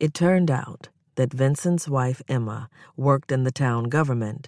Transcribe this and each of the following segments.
It turned out that Vincent's wife, Emma, worked in the town government.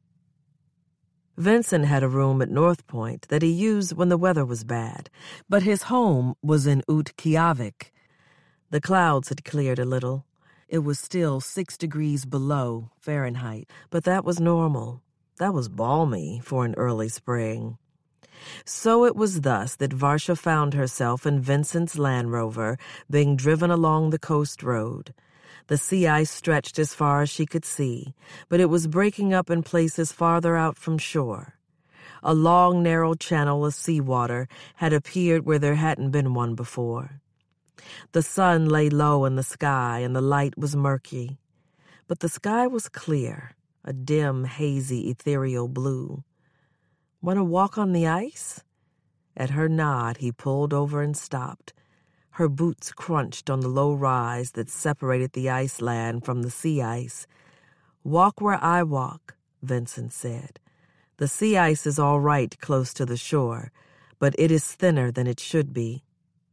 Vincent had a room at North Point that he used when the weather was bad, but his home was in Utqiagvik. The clouds had cleared a little. It was still 6 degrees below Fahrenheit, but that was normal. That was balmy for an early spring. So it was thus that Varsha found herself in Vincent's Land Rover being driven along the coast road. The sea ice stretched as far as she could see, but it was breaking up in places farther out from shore. A long, narrow channel of seawater had appeared where there hadn't been one before. The sun lay low in the sky and the light was murky, but the sky was clear, a dim, hazy, ethereal blue. "Want to walk on the ice?" At her nod, he pulled over and stopped. Her boots crunched on the low rise that separated the ice land from the sea ice. "Walk where I walk," Vincent said. "The sea ice is all right close to the shore, but it is thinner than it should be."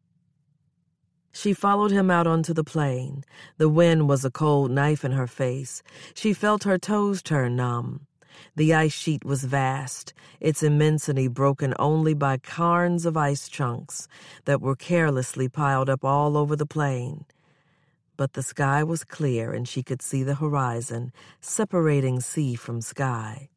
She followed him out onto the plain. The wind was a cold knife in her face. She felt her toes turn numb. The ice sheet was vast, its immensity broken only by cairns of ice chunks that were carelessly piled up all over the plain. But the sky was clear and she could see the horizon, separating sea from sky.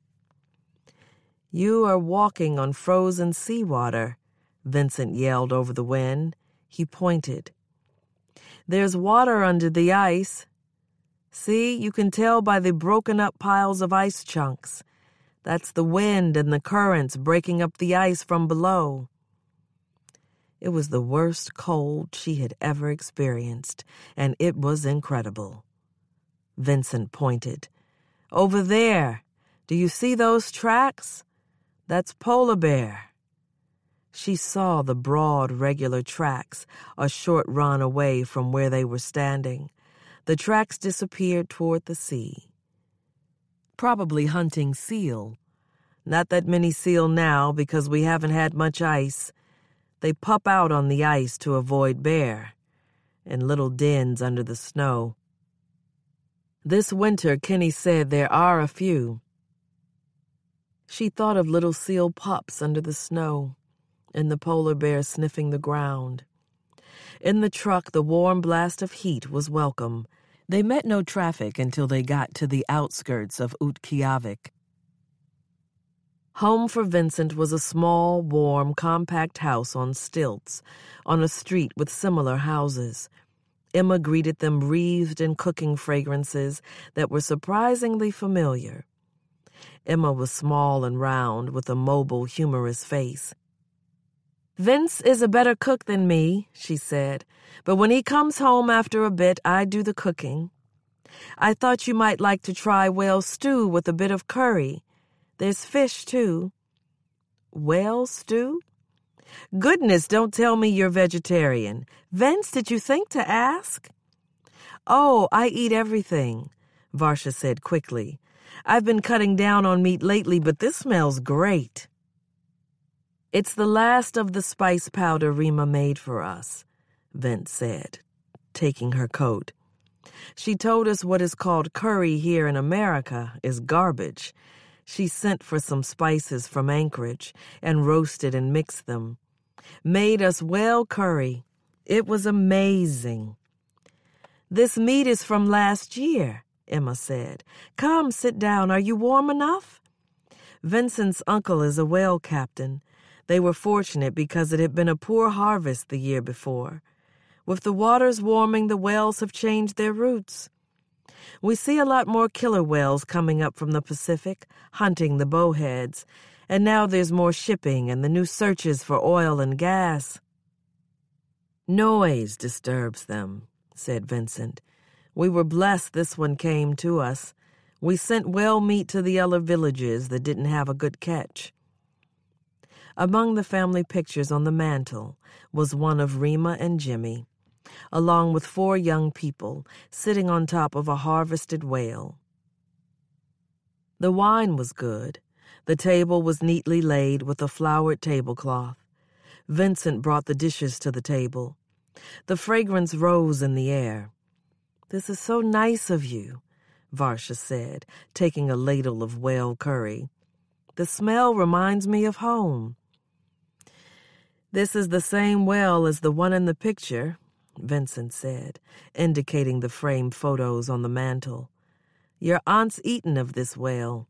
"You are walking on frozen seawater," Vincent yelled over the wind. He pointed. "There's water under the ice. See, you can tell by the broken-up piles of ice chunks. That's the wind and the currents breaking up the ice from below." It was the worst cold she had ever experienced, and it was incredible. Vincent pointed. "Over there. Do you see those tracks? That's polar bear." She saw the broad, regular tracks a short run away from where they were standing. The tracks disappeared toward the sea. "Probably hunting seal. Not that many seal now because we haven't had much ice. They pup out on the ice to avoid bear, in little dens under the snow. This winter, Kenny said there are a few." She thought of little seal pups under the snow, and the polar bear sniffing the ground. In the truck, the warm blast of heat was welcome. They met no traffic until they got to the outskirts of Utqiagvik. Home for Vincent was a small, warm, compact house on stilts, on a street with similar houses. Emma greeted them wreathed in cooking fragrances that were surprisingly familiar. Emma was small and round, with a mobile, humorous face. "Vince is a better cook than me," she said, "but when he comes home after a bit, I do the cooking. I thought you might like to try whale stew with a bit of curry. There's fish, too." "Whale stew? Goodness, don't tell me you're vegetarian. Vince, did you think to ask?" "Oh, I eat everything," Varsha said quickly. "I've been cutting down on meat lately, but this smells great." "It's the last of the spice powder Rima made for us," Vince said, taking her coat. "She told us what is called curry here in America is garbage. She sent for some spices from Anchorage and roasted and mixed them. Made us whale curry. It was amazing." "This meat is from last year," Emma said. "Come, sit down. Are you warm enough?" Vincent's uncle is a whale captain. They were fortunate because it had been a poor harvest the year before. With the waters warming, the whales have changed their routes. We see a lot more killer whales coming up from the Pacific, hunting the bowheads, and now there's more shipping and the new searches for oil and gas. "Noise disturbs them," said Vincent. "We were blessed this one came to us. We sent whale meat to the other villages that didn't have a good catch." Among the family pictures on the mantel was one of Rima and Jimmy, along with 4 young people sitting on top of a harvested whale. The wine was good. The table was neatly laid with a flowered tablecloth. Vincent brought the dishes to the table. The fragrance rose in the air. "This is so nice of you," Varsha said, taking a ladle of whale curry. "The smell reminds me of home." "This is the same well as the one in the picture," Vincent said, indicating the framed photos on the mantel. "Your aunt's eaten of this whale."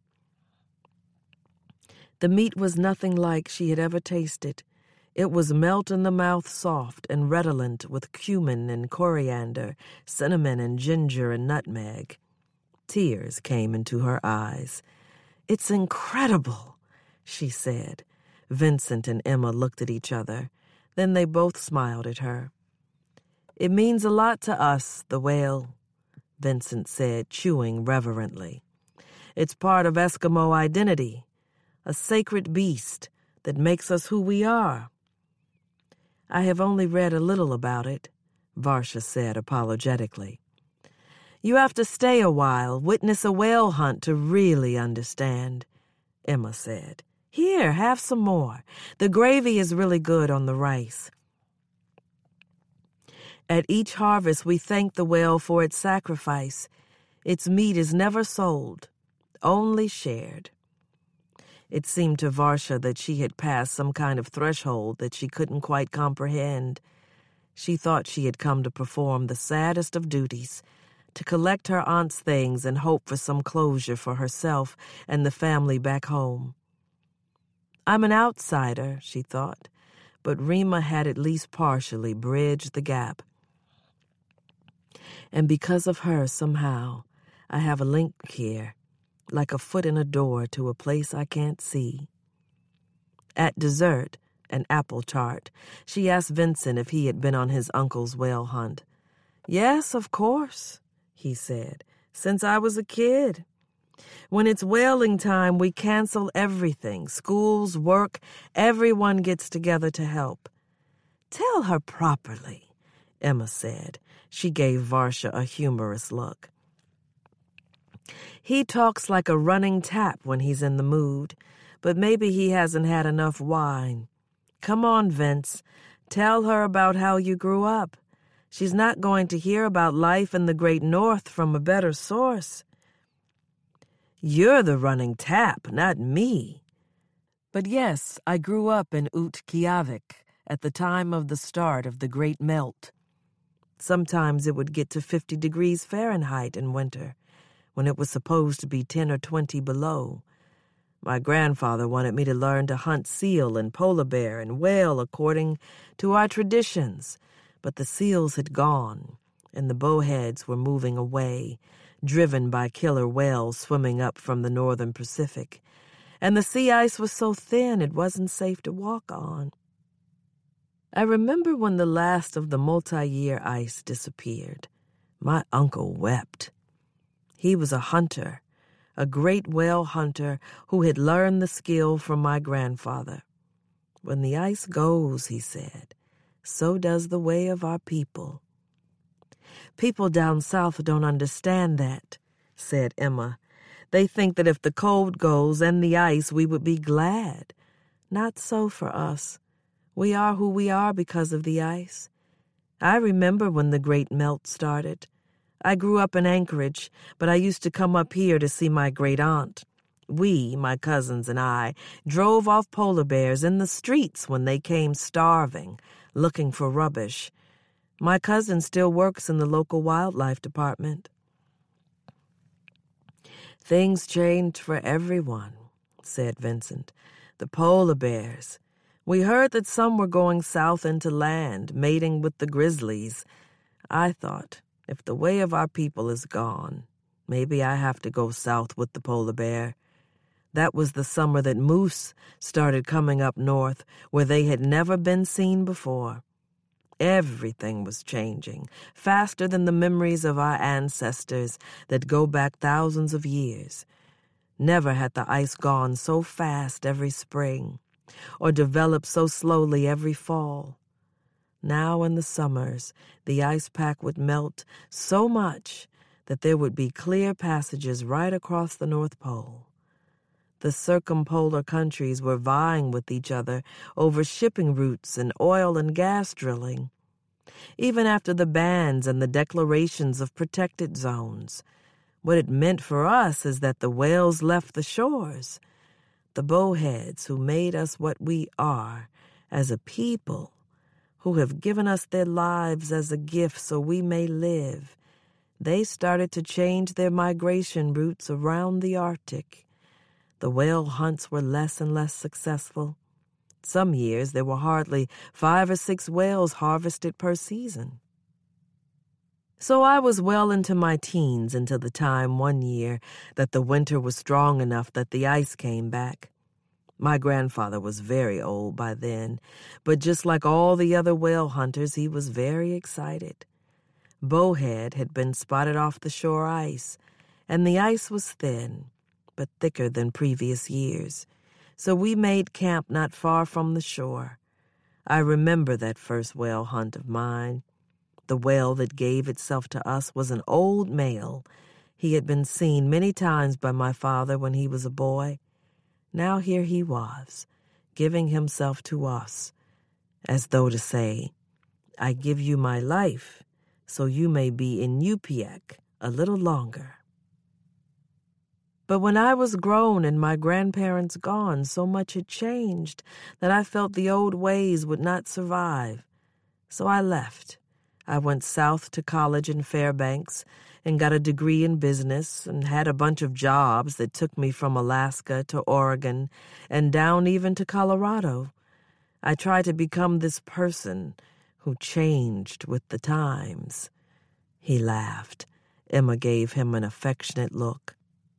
The meat was nothing like she had ever tasted. It was melt-in-the-mouth soft and redolent with cumin and coriander, cinnamon and ginger and nutmeg. Tears came into her eyes. "It's incredible," she said. Vincent and Emma looked at each other. Then they both smiled at her. "It means a lot to us, the whale," Vincent said, chewing reverently. "It's part of Eskimo identity, a sacred beast that makes us who we are." "I have only read a little about it," Varsha said apologetically. "You have to stay a while, witness a whale hunt to really understand," Emma said. "Here, have some more. The gravy is really good on the rice." "At each harvest we thank the whale for its sacrifice. Its meat is never sold, only shared." It seemed to Varsha that she had passed some kind of threshold that she couldn't quite comprehend. She thought she had come to perform the saddest of duties, to collect her aunt's things and hope for some closure for herself and the family back home. "I'm an outsider," she thought, but Rima had at least partially bridged the gap. "And because of her, somehow, I have a link here, like a foot in a door to a place I can't see." At dessert, an apple tart, she asked Vincent if he had been on his uncle's whale hunt. "Yes, of course," he said, "since I was a kid. When it's whaling time, we cancel everything. Schools, work, everyone gets together to help." "Tell her properly," Emma said. She gave Varsha a humorous look. "He talks like a running tap when he's in the mood, but maybe he hasn't had enough wine. Come on, Vince. Tell her about how you grew up. She's not going to hear about life in the Great North from a better source." "You're the running tap, not me." "But yes, I grew up in Utqiagvik at the time of the start of the Great Melt. Sometimes it would get to 50 degrees Fahrenheit in winter, when it was supposed to be 10 or 20 below. My grandfather wanted me to learn to hunt seal and polar bear and whale according to our traditions, but the seals had gone, and the bowheads were moving away, driven by killer whales swimming up from the northern Pacific, and the sea ice was so thin it wasn't safe to walk on. I remember when the last of the multi-year ice disappeared. My uncle wept. He was a hunter, a great whale hunter who had learned the skill from my grandfather. When the ice goes, he said, so does the way of our people. People down south don't understand that, said Emma. They think that if the cold goes and the ice, we would be glad. Not so for us. We are who we are because of the ice. I remember when the Great Melt started. I grew up in Anchorage, but I used to come up here to see my great-aunt. We, my cousins and I, drove off polar bears in the streets when they came starving, looking for rubbish. My cousin still works in the local wildlife department. Things changed for everyone, said Vincent. The polar bears. We heard that some were going south into land, mating with the grizzlies. I thought, if the way of our people is gone, maybe I have to go south with the polar bear. That was the summer that moose started coming up north, where they had never been seen before. Everything was changing, faster than the memories of our ancestors that go back thousands of years. Never had the ice gone so fast every spring, or developed so slowly every fall. Now in the summers, the ice pack would melt so much that there would be clear passages right across the North Pole. The circumpolar countries were vying with each other over shipping routes and oil and gas drilling. Even after the bans and the declarations of protected zones, what it meant for us is that the whales left the shores. The bowheads who made us what we are as a people, who have given us their lives as a gift so we may live, they started to change their migration routes around the Arctic. The whale hunts were less and less successful. Some years there were hardly 5 or 6 whales harvested per season. So I was well into my teens until the time one year that the winter was strong enough that the ice came back. My grandfather was very old by then, but just like all the other whale hunters, he was very excited. Bowhead had been spotted off the shore ice, and the ice was thin, but thicker than previous years. So we made camp not far from the shore. I remember that first whale hunt of mine. The whale that gave itself to us was an old male. He had been seen many times by my father when he was a boy. Now here he was, giving himself to us, as though to say, I give you my life, so you may be in Yupiak a little longer. But when I was grown and my grandparents gone, so much had changed that I felt the old ways would not survive. So I left. I went south to college in Fairbanks and got a degree in business and had a bunch of jobs that took me from Alaska to Oregon and down even to Colorado. I tried to become this person who changed with the times. He laughed. Emma gave him an affectionate look.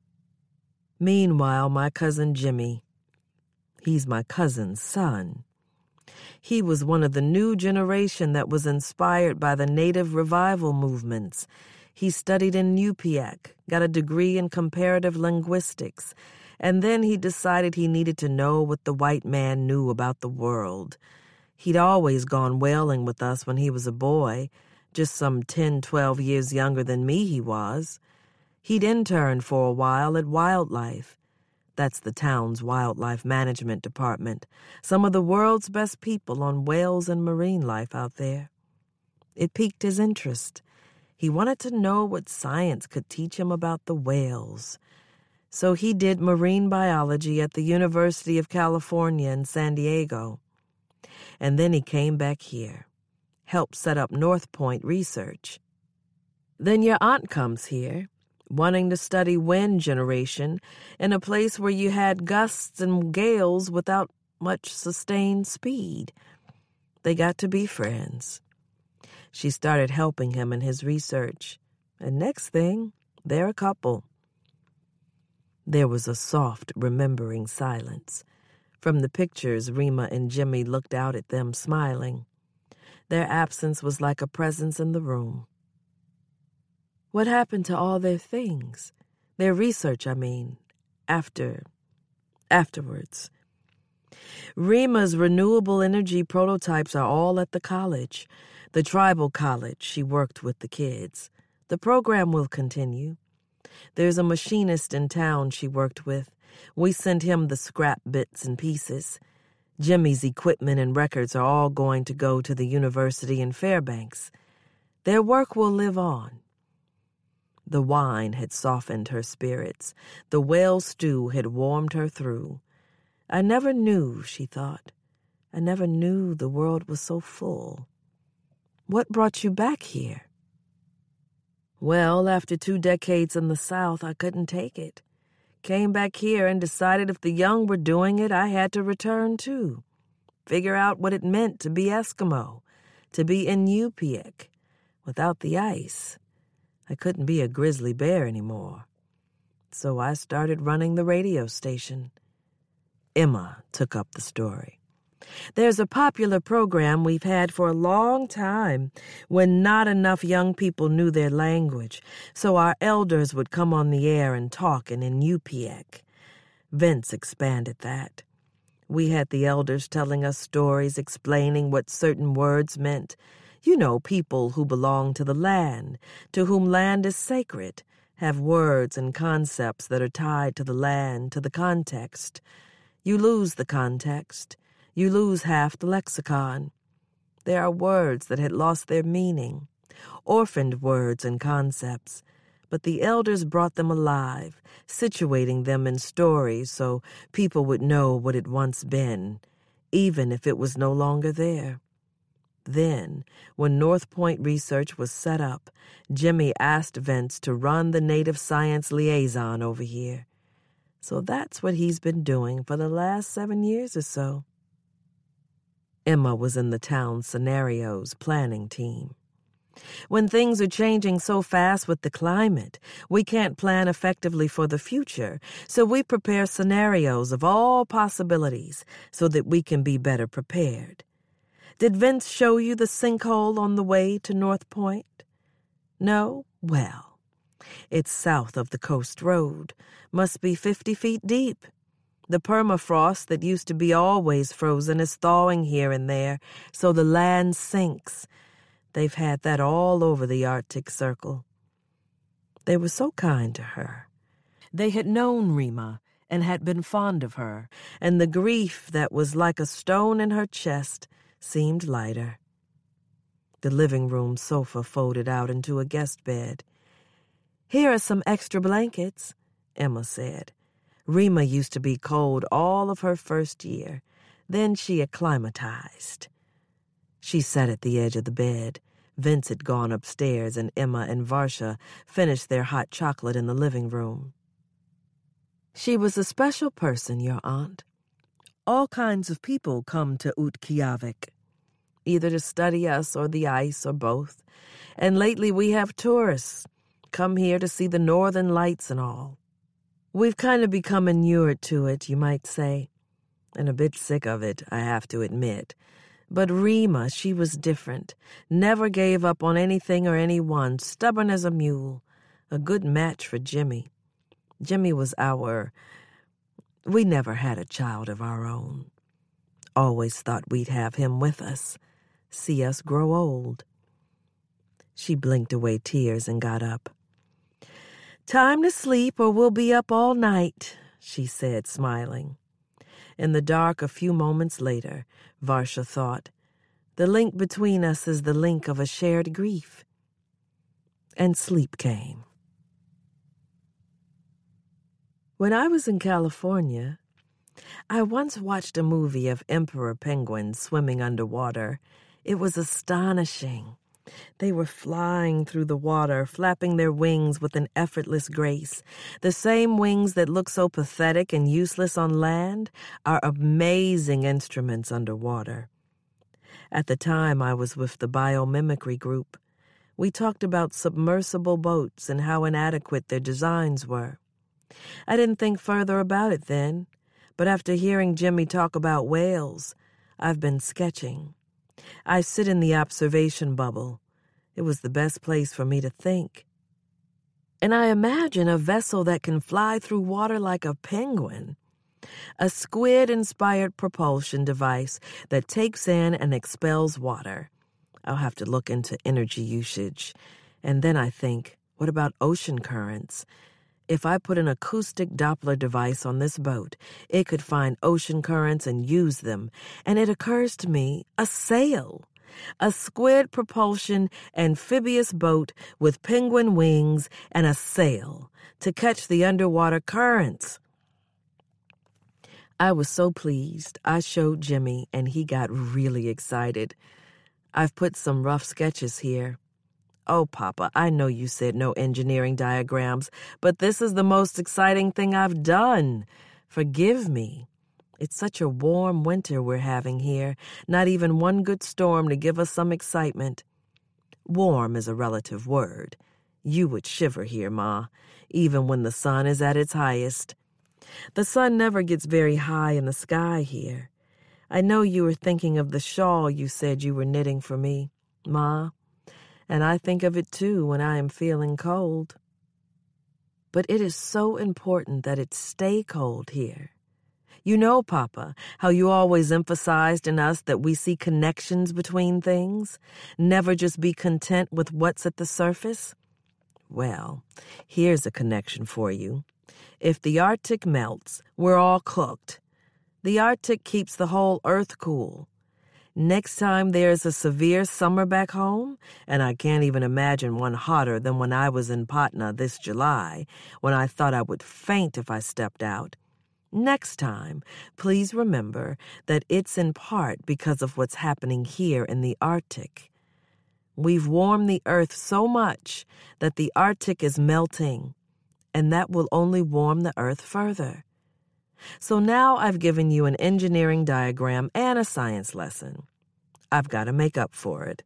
Meanwhile, my cousin Jimmy, he's my cousin's son. He was one of the new generation that was inspired by the native revival movements. He studied in Yupiak, got a degree in comparative linguistics, and then he decided he needed to know what the white man knew about the world. He'd always gone whaling with us when he was a boy, just some 10, 12 years younger than me he was. He'd interned for a while at Wildlife. That's the town's wildlife management department. Some of the world's best people on whales and marine life out there. It piqued his interest. He wanted to know what science could teach him about the whales. So he did marine biology at the University of California in San Diego. And then he came back here, helped set up North Point Research. Then your aunt comes here, wanting to study wind generation in a place where you had gusts and gales without much sustained speed. They got to be friends. She started helping him in his research, and next thing, they're a couple. There was a soft, remembering silence. From the pictures, Rima and Jimmy looked out at them, smiling. Their absence was like a presence in the room. What happened to all their things? Their research, I mean, afterwards. Rima's renewable energy prototypes are all at the college, the tribal college she worked with the kids. The program will continue. There's a machinist in town she worked with. We sent him the scrap bits and pieces. Jimmy's equipment and records are all going to go to the university in Fairbanks. Their work will live on. The wine had softened her spirits. The whale stew had warmed her through. I never knew, she thought. I never knew the world was so full. What brought you back here? Well, after 2 decades in the South, I couldn't take it. Came back here and decided if the young were doing it, I had to return too. Figure out what it meant to be Eskimo, to be in Yupiak, without the ice. I couldn't be a grizzly bear anymore. So I started running the radio station. Emma took up the story. There's a popular program we've had for a long time when not enough young people knew their language, so our elders would come on the air and talk in Yupiak. Vince expanded that. We had the elders telling us stories, explaining what certain words meant. You know, people who belong to the land, to whom land is sacred, have words and concepts that are tied to the land, to the context. You lose the context. You lose half the lexicon. There are words that had lost their meaning, orphaned words and concepts, but the elders brought them alive, situating them in stories so people would know what had once been, even if it was no longer there. Then, when North Point Research was set up, Jimmy asked Vince to run the native science liaison over here. So that's what he's been doing for the last 7 years or so. Emma was in the town scenarios planning team. When things are changing so fast with the climate, we can't plan effectively for the future, so we prepare scenarios of all possibilities so that we can be better prepared. Did Vince show you the sinkhole on the way to North Point? No? Well, it's south of the coast road. Must be 50 feet deep. The permafrost that used to be always frozen is thawing here and there, so the land sinks. They've had that all over the Arctic Circle. They were so kind to her. They had known Rima and had been fond of her, and the grief that was like a stone in her chest seemed lighter. The living room sofa folded out into a guest bed. "Here are some extra blankets," Emma said. Rima used to be cold all of her first year. Then she acclimatized. She sat at the edge of the bed. Vince had gone upstairs, and Emma and Varsha finished their hot chocolate in the living room. "She was a special person, your aunt. All kinds of people come to Utqiagvik, either to study us or the ice or both. And lately we have tourists come here to see the northern lights and all. We've kind of become inured to it, you might say, and a bit sick of it, I have to admit. But Rima, she was different, never gave up on anything or anyone, stubborn as a mule, a good match for Jimmy. Jimmy was we never had a child of our own. Always thought we'd have him with us, see us grow old." She blinked away tears and got up. "Time to sleep or we'll be up all night," she said, smiling. In the dark a few moments later, Varsha thought, the link between us is the link of a shared grief. And sleep came. When I was in California, I once watched a movie of emperor penguins swimming underwater. It was astonishing. They were flying through the water, flapping their wings with an effortless grace. The same wings that look so pathetic and useless on land are amazing instruments underwater. At the time, I was with the biomimicry group. We talked about submersible boats and how inadequate their designs were. I didn't think further about it then, but after hearing Jimmy talk about whales, I've been sketching. I sit in the observation bubble. It was the best place for me to think. And I imagine a vessel that can fly through water like a penguin. A squid-inspired propulsion device that takes in and expels water. I'll have to look into energy usage. And then I think, what about ocean currents? If I put an acoustic Doppler device on this boat, it could find ocean currents and use them. And it occurs to me, a sail. A squid propulsion amphibious boat with penguin wings and a sail to catch the underwater currents. I was so pleased. I showed Jimmy, and he got really excited. I've put some rough sketches here. Oh, Papa, I know you said no engineering diagrams, but this is the most exciting thing I've done. Forgive me. It's such a warm winter we're having here, not even one good storm to give us some excitement. Warm is a relative word. You would shiver here, Ma, even when the sun is at its highest. The sun never gets very high in the sky here. I know you were thinking of the shawl you said you were knitting for me, Ma, and I think of it too when I am feeling cold. But it is so important that it stay cold here. You know, Papa, how you always emphasized in us that we see connections between things, never just be content with what's at the surface? Well, here's a connection for you. If the Arctic melts, we're all cooked. The Arctic keeps the whole Earth cool. Next time there's a severe summer back home, and I can't even imagine one hotter than when I was in Patna this July, when I thought I would faint if I stepped out. Next time, please remember that it's in part because of what's happening here in the Arctic. We've warmed the Earth so much that the Arctic is melting, and that will only warm the Earth further. So now I've given you an engineering diagram and a science lesson. I've got to make up for it.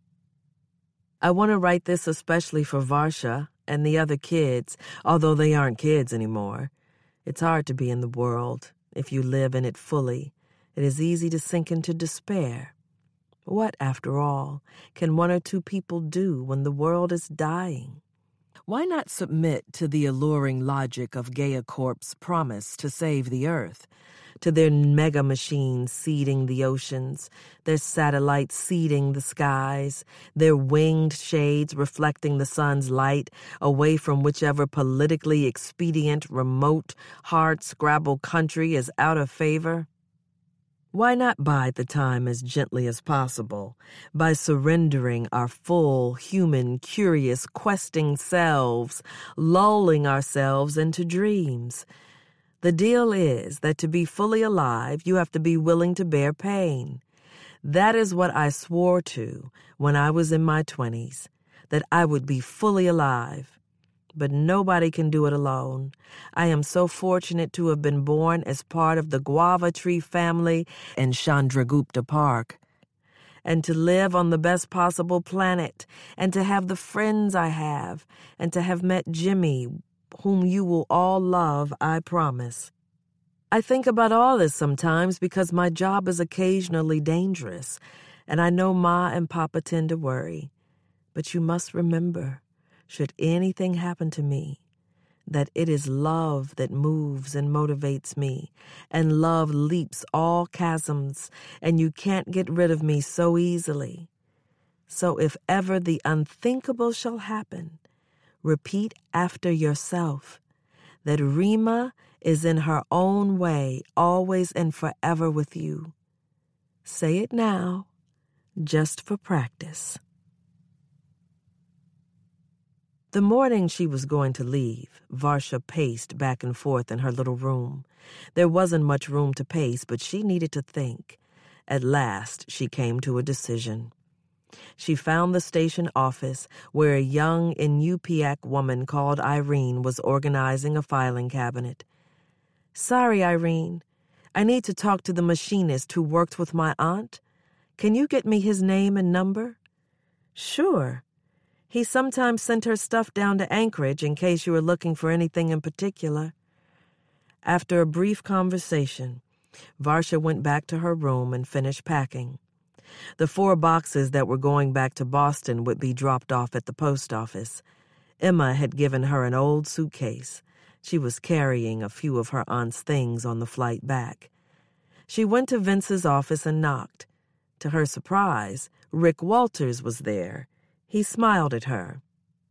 I want to write this especially for Varsha and the other kids, although they aren't kids anymore. It's hard to be in the world if you live in it fully. It is easy to sink into despair. What, after all, can one or two people do when the world is dying? Why not submit to the alluring logic of Gaia Corp's promise to save the Earth, to their mega machines seeding the oceans, their satellites seeding the skies, their winged shades reflecting the sun's light away from whichever politically expedient, remote, hard-scrabble country is out of favor? Why not bide the time as gently as possible by surrendering our full, human, curious, questing selves, lulling ourselves into dreams? The deal is that to be fully alive, you have to be willing to bear pain. That is what I swore to when I was in my 20s, that I would be fully alive. But nobody can do it alone. I am so fortunate to have been born as part of the guava tree family in Chandragupta Park, and to live on the best possible planet, and to have the friends I have, and to have met Jimmy, whom you will all love, I promise. I think about all this sometimes because my job is occasionally dangerous, and I know Ma and Papa tend to worry. But you must remember, should anything happen to me, that it is love that moves and motivates me, and love leaps all chasms, and you can't get rid of me so easily. So if ever the unthinkable shall happen, repeat after yourself that Rima is in her own way always and forever with you. Say it now, just for practice. The morning she was going to leave, Varsha paced back and forth in her little room. There wasn't much room to pace, but she needed to think. At last, she came to a decision. She found the station office where a young Inupiaq woman called Irene was organizing a filing cabinet. "Sorry, Irene. I need to talk to the machinist who worked with my aunt. Can you get me his name and number?" "Sure. He sometimes sent her stuff down to Anchorage in case you were looking for anything in particular." After a brief conversation, Varsha went back to her room and finished packing. The 4 boxes that were going back to Boston would be dropped off at the post office. Emma had given her an old suitcase. She was carrying a few of her aunt's things on the flight back. She went to Vince's office and knocked. To her surprise, Rick Walters was there. He smiled at her.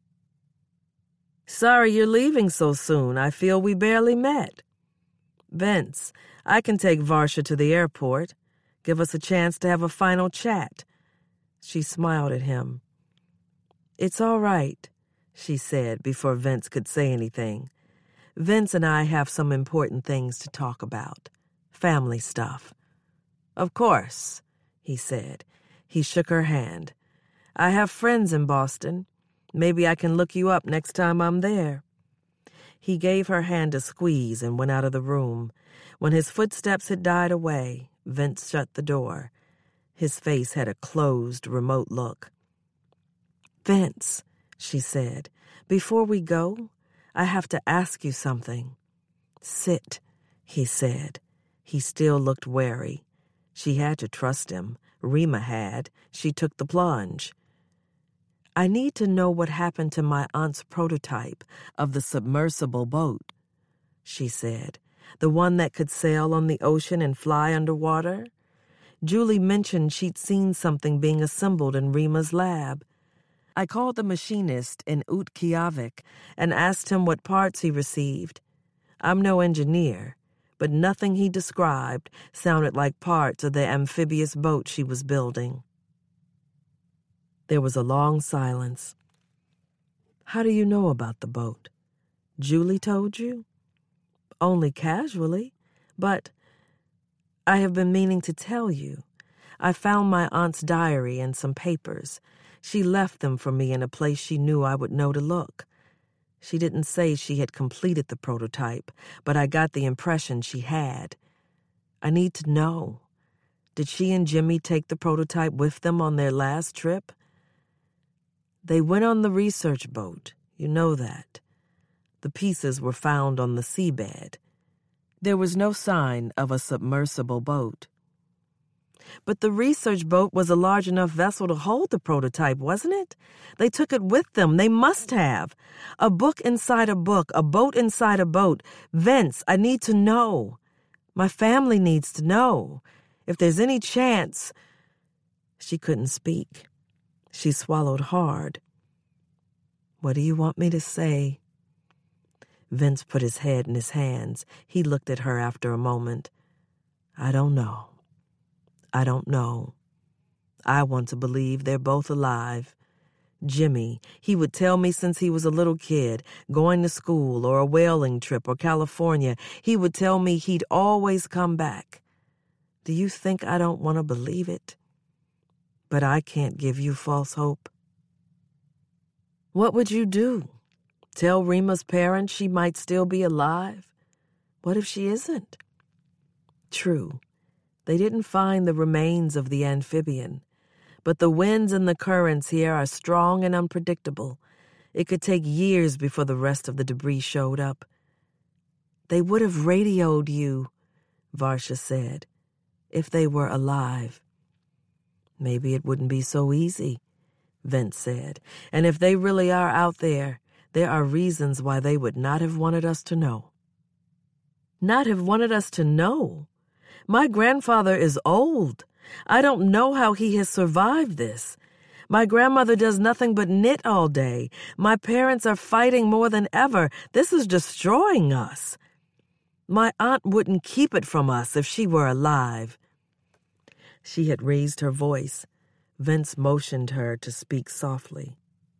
"Sorry you're leaving so soon. I feel we barely met." "Vince, I can take Varsha to the airport. Give us a chance to have a final chat." She smiled at him. "It's all right," she said before Vince could say anything. "Vince and I have some important things to talk about. Family stuff." "Of course," he said. He shook her hand. "I have friends in Boston. Maybe I can look you up next time I'm there." He gave her hand a squeeze and went out of the room. When his footsteps had died away, Vince shut the door. His face had a closed, remote look. "Vince," she said, "before we go, I have to ask you something." "Sit," he said. He still looked wary. She had to trust him. Rima had. She took the plunge. "I need to know what happened to my aunt's prototype of the submersible boat," she said. "The one that could sail on the ocean and fly underwater? Julie mentioned she'd seen something being assembled in Rima's lab. I called the machinist in Utqiagvik and asked him what parts he received. I'm no engineer, but nothing he described sounded like parts of the amphibious boat she was building. There was a long silence. "How do you know about the boat? Julie told you?" "Only casually, but I have been meaning to tell you. I found my aunt's diary and some papers. She left them for me in a place she knew I would know to look. She didn't say she had completed the prototype, but I got the impression she had. I need to know. Did she and Jimmy take the prototype with them on their last trip?" "They went on the research boat. You know that. The pieces were found on the seabed. There was no sign of a submersible boat." "But the research boat was a large enough vessel to hold the prototype, wasn't it? They took it with them. They must have. A book inside a book, a boat inside a boat. Vince, I need to know. My family needs to know. If there's any chance—" She couldn't speak. She swallowed hard. "What do you want me to say?" Vince put his head in his hands. He looked at her after a moment. "I don't know. I don't know. I want to believe they're both alive. Jimmy, he would tell me since he was a little kid, going to school or a whaling trip or California, he would tell me he'd always come back. Do you think I don't want to believe it? But I can't give you false hope." "What would you do? Tell Rima's parents she might still be alive? What if she isn't?" "True. They didn't find the remains of the amphibian, but the winds and the currents here are strong and unpredictable. It could take years before the rest of the debris showed up." "They would have radioed you," Varsha said, "if they were alive." "Maybe it wouldn't be so easy," Vince said. "And if they really are out there are reasons why they would not have wanted us to know." "Not have wanted us to know? My grandfather is old. I don't know how he has survived this. My grandmother does nothing but knit all day. My parents are fighting more than ever. This is destroying us. My aunt wouldn't keep it from us if she were alive." She had raised her voice. Vince motioned her to speak softly.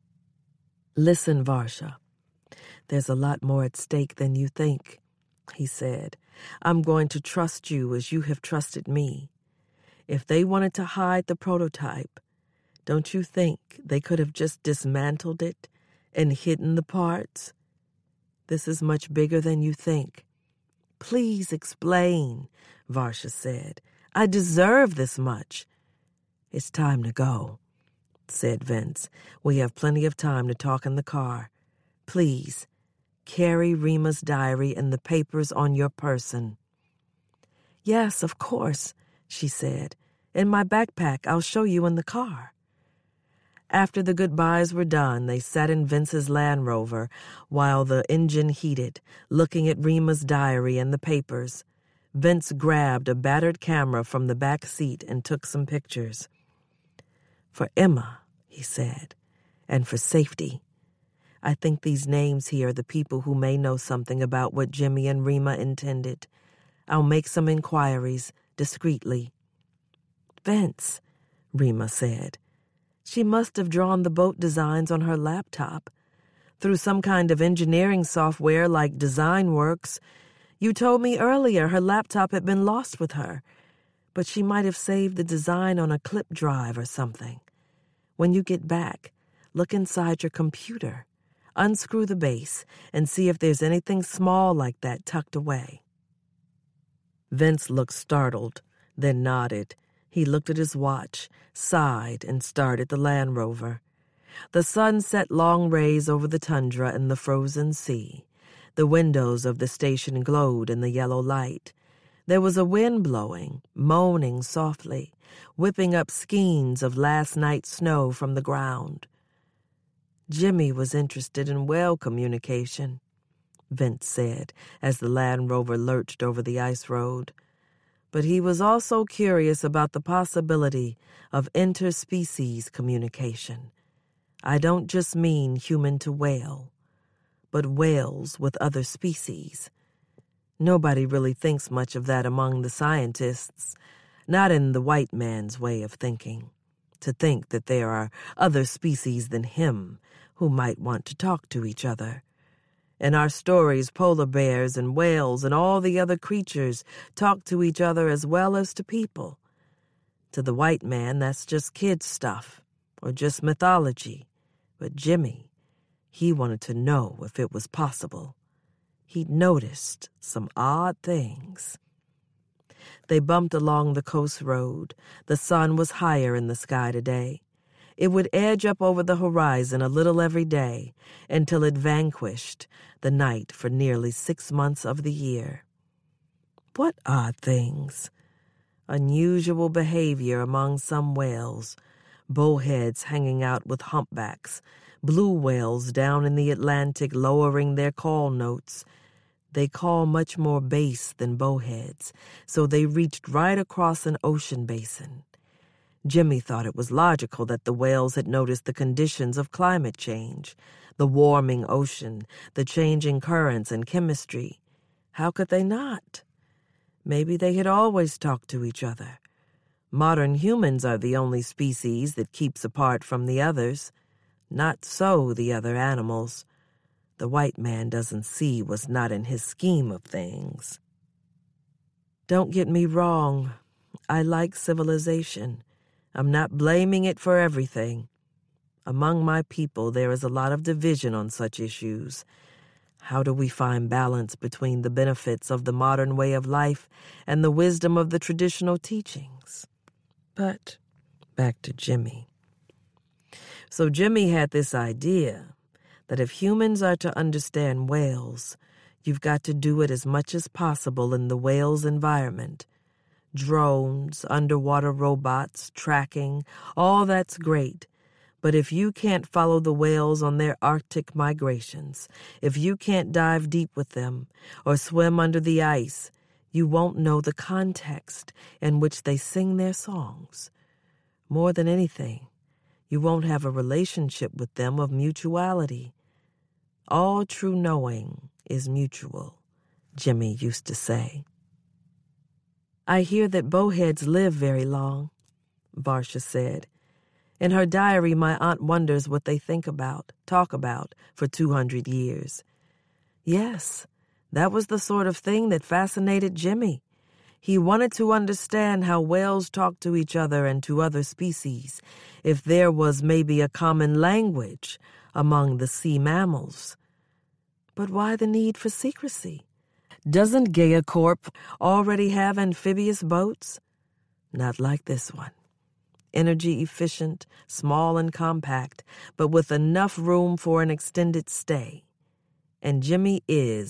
"Listen, Varsha, there's a lot more at stake than you think," he said. "I'm going to trust you as you have trusted me. If they wanted to hide the prototype, don't you think they could have just dismantled it and hidden the parts? This is much bigger than you think." "Please explain," Varsha said. "I deserve this much." "It's time to go," said Vince. "We have plenty of time to talk in the car. Please, carry Rima's diary and the papers on your person." "Yes, of course," she said. "In my backpack. I'll show you in the car." After the goodbyes were done, they sat in Vince's Land Rover while the engine heated, looking at Rima's diary and the papers. Vince grabbed a battered camera from the back seat and took some pictures. "For Emma," he said, "and for safety. I think these names here are the people who may know something about what Jimmy and Rima intended. I'll make some inquiries, discreetly." "Vince," Rima said. "She must have drawn the boat designs on her laptop, through some kind of engineering software like DesignWorks. You told me earlier her laptop had been lost with her, but she might have saved the design on a clip drive or something. When you get back, look inside your computer, unscrew the base, and see if there's anything small like that tucked away." Vince looked startled, then nodded. He looked at his watch, sighed, and started the Land Rover. The sun set long rays over the tundra and the frozen sea. The windows of the station glowed in the yellow light. There was a wind blowing, moaning softly, whipping up skeins of last night's snow from the ground. Jimmy was interested in whale communication, Vince said, as the Land Rover lurched over the ice road. But he was also curious about the possibility of interspecies communication. I don't just mean human to whale, but whales with other species. Nobody really thinks much of that among the scientists, not in the white man's way of thinking. To think that there are other species than him who might want to talk to each other. In our stories, polar bears and whales and all the other creatures talk to each other as well as to people. To the white man, that's just kid stuff, or just mythology. But Jimmy, he wanted to know if it was possible. He'd noticed some odd things. They bumped along the coast road. The sun was higher in the sky today. It would edge up over the horizon a little every day until it vanquished the night for nearly 6 months of the year. What odd things? Unusual behavior among some whales, bowheads hanging out with humpbacks, blue whales down in the Atlantic lowering their call notes. They call much more bass than bowheads, so they reached right across an ocean basin. Jimmy thought it was logical that the whales had noticed the conditions of climate change, the warming ocean, the changing currents and chemistry. How could they not? Maybe they had always talked to each other. Modern humans are the only species that keeps apart from the others. Not so the other animals. The white man doesn't see what's not in his scheme of things. Don't get me wrong. I like civilization. I'm not blaming it for everything. Among my people, there is a lot of division on such issues. How do we find balance between the benefits of the modern way of life and the wisdom of the traditional teachings? But back to Jimmy. So Jimmy had this idea that if humans are to understand whales, you've got to do it as much as possible in the whale's environment. Drones, underwater robots, tracking, all that's great. But if you can't follow the whales on their Arctic migrations, if you can't dive deep with them or swim under the ice, you won't know the context in which they sing their songs. More than anything, you won't have a relationship with them of mutuality. All true knowing is mutual, Jimmy used to say. I hear that bowheads live very long, Varsha said. In her diary, my aunt wonders what they talk about for 200 years. Yes, that was the sort of thing that fascinated Jimmy. He wanted to understand how whales talk to each other and to other species, if there was maybe a common language among the sea mammals. But why the need for secrecy? Doesn't Gaia Corp already have amphibious boats? Not like this one. Energy efficient, small and compact, but with enough room for an extended stay. And Jimmy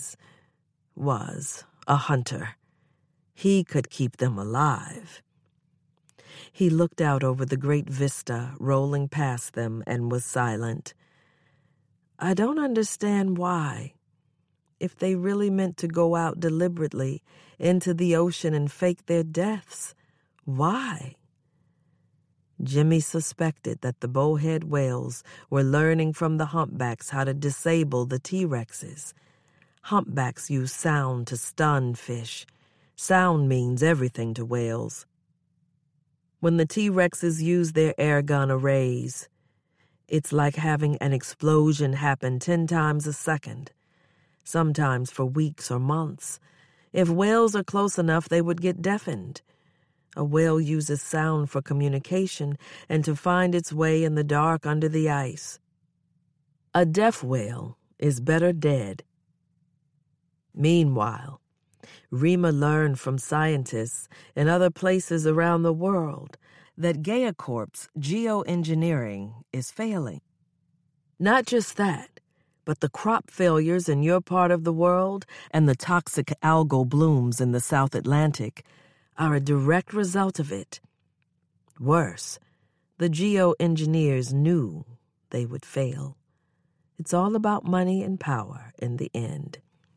was a hunter. He could keep them alive. He looked out over the great vista rolling past them and was silent. I don't understand why. If they really meant to go out deliberately into the ocean and fake their deaths, why? Jimmy suspected that the bowhead whales were learning from the humpbacks how to disable the T-Rexes. Humpbacks use sound to stun fish. Sound means everything to whales. When the T-Rexes use their airgun arrays, it's like having an explosion happen 10 times a second. Sometimes for weeks or months. If whales are close enough, they would get deafened. A whale uses sound for communication and to find its way in the dark under the ice. A deaf whale is better dead. Meanwhile, Rima learned from scientists in other places around the world that Gaia Corp's geoengineering is failing. Not just that, but the crop failures in your part of the world and the toxic algal blooms in the South Atlantic are a direct result of it. Worse, the geoengineers knew they would fail. It's all about money and power in the end.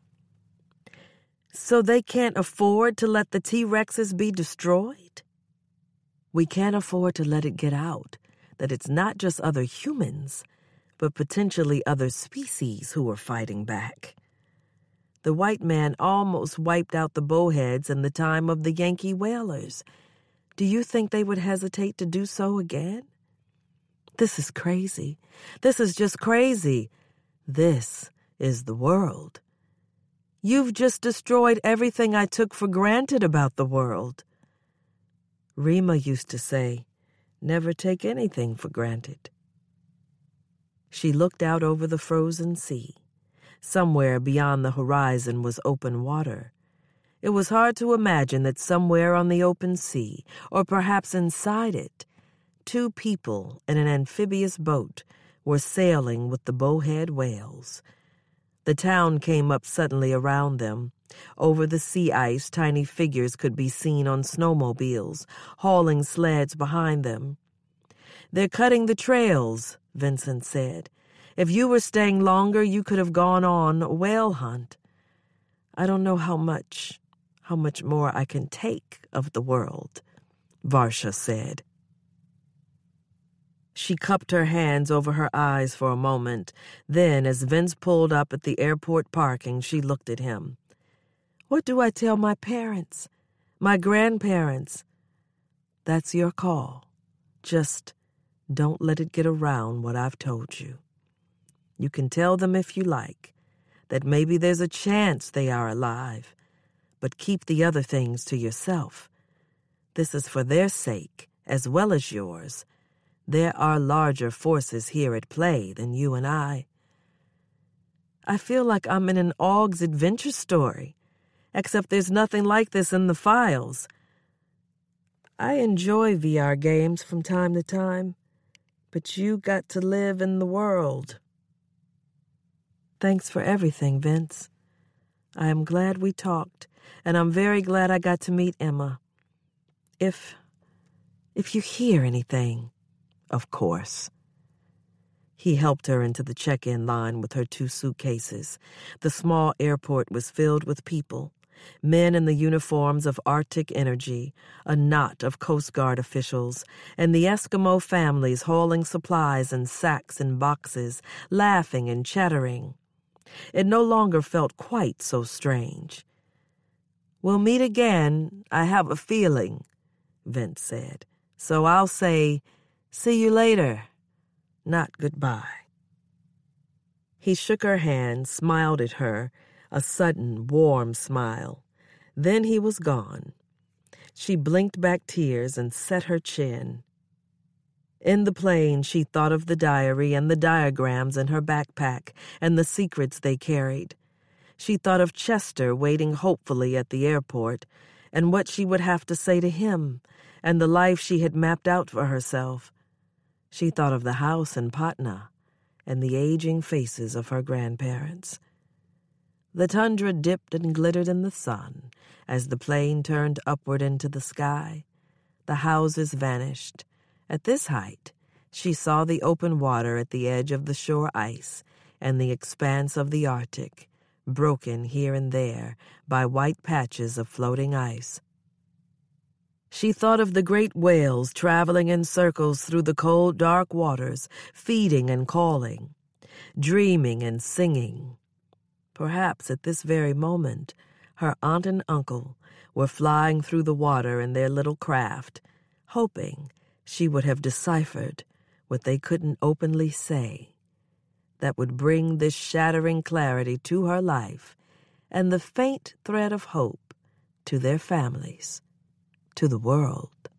So they can't afford to let the T-Rexes be destroyed? We can't afford to let it get out that it's not just other humans, but potentially other species who are fighting back. The white man almost wiped out the bowheads in the time of the Yankee whalers. Do you think they would hesitate to do so again? This is crazy. This is just crazy. This is the world. You've just destroyed everything I took for granted about the world. Rima used to say, never take anything for granted. She looked out over the frozen sea. Somewhere beyond the horizon was open water. It was hard to imagine that somewhere on the open sea, or perhaps inside it, two people in an amphibious boat were sailing with the bowhead whales. The town came up suddenly around them. Over the sea ice, tiny figures could be seen on snowmobiles, hauling sleds behind them. They're cutting the trails, Vincent said. If you were staying longer, you could have gone on a whale hunt. I don't know how much more I can take of the world, Varsha said. She cupped her hands over her eyes for a moment. Then, as Vince pulled up at the airport parking, she looked at him. What do I tell my parents? My grandparents? That's your call. Just don't let it get around what I've told you. You can tell them if you like, that maybe there's a chance they are alive, but keep the other things to yourself. This is for their sake as well as yours. There are larger forces here at play than you and I. I feel like I'm in an Aug's adventure story, except there's nothing like this in the files. I enjoy VR games from time to time, but you got to live in the world. Thanks for everything, Vince. I am glad we talked, and I'm very glad I got to meet Emma. If you hear anything, of course. He helped her into the check-in line with her 2 suitcases. The small airport was filled with people, men in the uniforms of Arctic Energy, a knot of Coast Guard officials, and the Eskimo families hauling supplies in sacks and boxes, laughing and chattering. It no longer felt quite so strange. We'll meet again, I have a feeling, Vince said. So I'll say, see you later, not goodbye. He shook her hand, smiled at her, a sudden, warm smile. Then he was gone. She blinked back tears and set her chin. In the plane, she thought of the diary and the diagrams in her backpack and the secrets they carried. She thought of Chester waiting hopefully at the airport and what she would have to say to him and the life she had mapped out for herself. She thought of the house in Patna and the aging faces of her grandparents. The tundra dipped and glittered in the sun as the plane turned upward into the sky. The houses vanished. At this height, she saw the open water at the edge of the shore ice and the expanse of the Arctic, broken here and there by white patches of floating ice. She thought of the great whales traveling in circles through the cold, dark waters, feeding and calling, dreaming and singing. Perhaps at this very moment, her aunt and uncle were flying through the water in their little craft, hoping she would have deciphered what they couldn't openly say, that would bring this shattering clarity to her life and the faint thread of hope to their families, to the world.